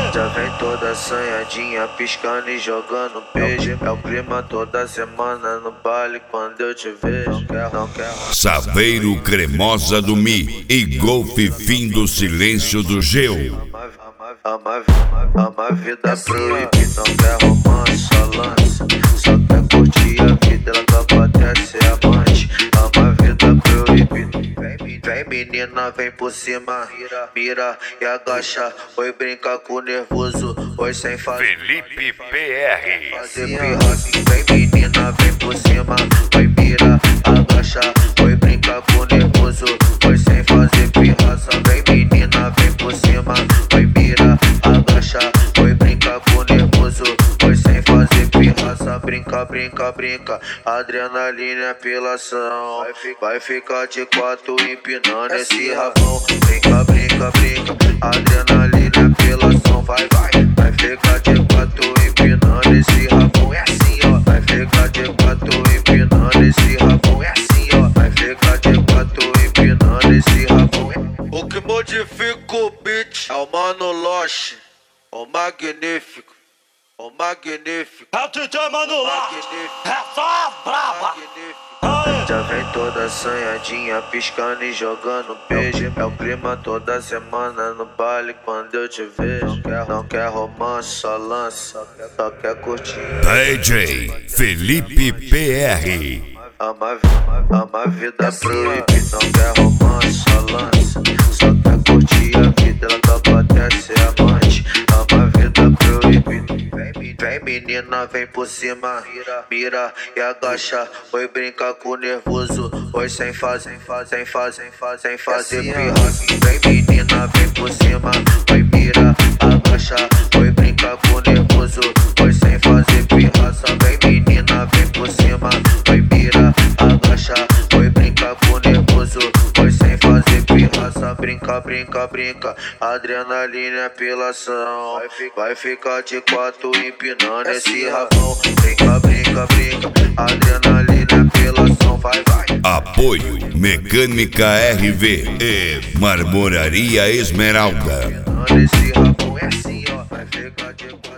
Já vem toda assanhadinha, piscando e jogando beijo. É o clima toda semana no baile quando eu te vejo. Não quero. Saveiro Cremosa do Mi e Golfe Fim do Silêncio do Geu. Ama vida proíbe, não quer romance, só lança. Só quer curtir a vida, ela topa até ser amante. Ama vida proíbe. Vem menina, vem por cima, mira e agacha. Oi, brinca com o nervoso, oi sem fazer Felipe PR. fazer pirra. Vem menina, vem por cima, oi mira, agacha. Oi, brinca com o nervoso, oi sem fazer pirraça. Vem menina, vem por cima, oi mira, agacha. Oi, brinca com o nervoso, oi sem fazer pirraça. Brinca, brinca, brinca, adrenalina é apelação. Vai ficar de quatro empinando esse rabão. Brinca, brinca, brinca, adrenalina é apelação. Vai ficar de quatro empinando esse rabão. É assim, ó. Vai ficar de quatro empinando esse rabão. É assim, ó. Vai ficar de quatro empinando esse rabão. O que modifica o beat é o Mano Loche, o magnífico, o magnífico. É o DJ Mano Loche, é só as braba. Já vem toda assanhadinha, piscando e jogando beijo. É o clima toda semana no baile quando eu te vejo. Não quer romance, só lança, só quer curtir. DJ Felipe PR. Ama vida proíbe, não quer romance, só lança. Só quer curtir a vida, ela topa até ser amante. Ama vida proíbe. Vem menina, vem por cima, mira e agacha. Oi, brinca com o nervoso, oi sem fazer pirra. Vem menina, vem por cima, oi mira, agacha. Oi, brinca com o nervoso, oi sem fazer pirraça. Vem menina, vem por cima, oi mira, agacha. Oi, brinca com o nervoso, oi sem fazer pirraça. Brinca, brinca, brinca, adrenalina é apelação. Vai ficar de quatro empinando esse rabão. Brinca, brinca, brinca, adrenalina é apelação. Vai. Apoio Mecânica RV e Marmoraria Esmeralda. Esse rabão é assim, ó. Vai ficar de quatro.